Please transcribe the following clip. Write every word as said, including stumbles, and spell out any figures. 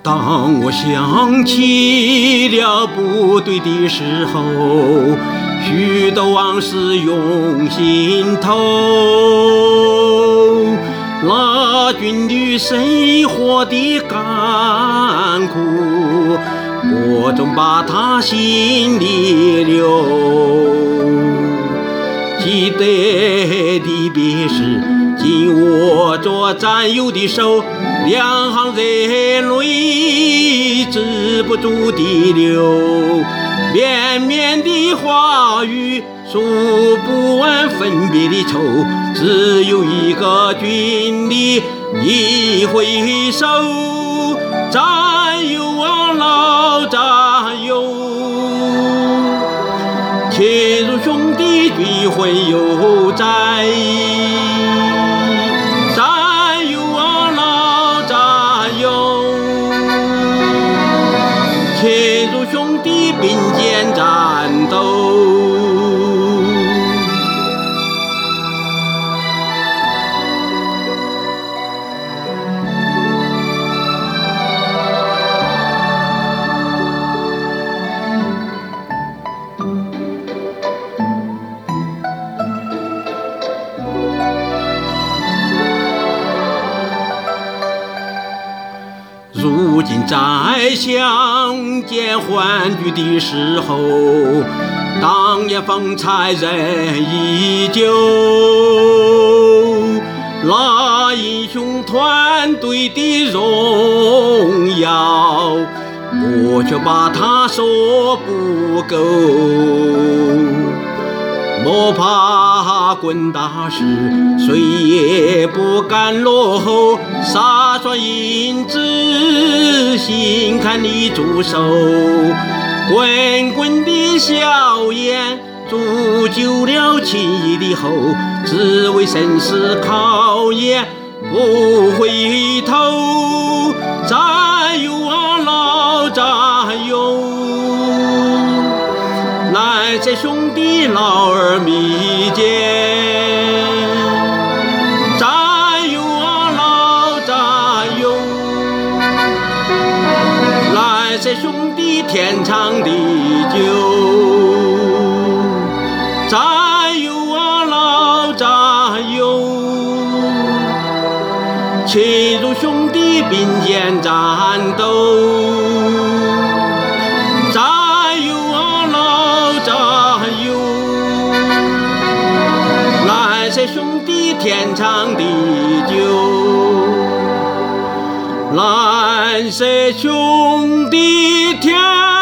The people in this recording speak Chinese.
当我想起了部队的时候，许多往事涌心头。那军旅生活的甘苦，我总把它心里留。记得的别是紧握着战友的手，两行热泪止不住地流。绵绵的话语诉不完分别的愁，只有一个军礼一挥手，战友啊老战友，切如兄弟聚会有在，战友啊老战友，切如兄弟并肩战斗。如今再相见欢聚的时候，当年风采人依旧。那英雄团队的荣耀，我却把它说不够。莫怕滚大石，谁也不敢落后。杀双银子，心坎里驻守。滚滚的硝烟，铸就了情谊的厚。只为生死考验，不回头。战友啊老战友，难舍兄弟老而弥坚。战友啊老战友，难舍兄弟天长地久。战友啊老战友，切如兄弟并肩战斗。兄弟天长地久，蓝色兄弟天。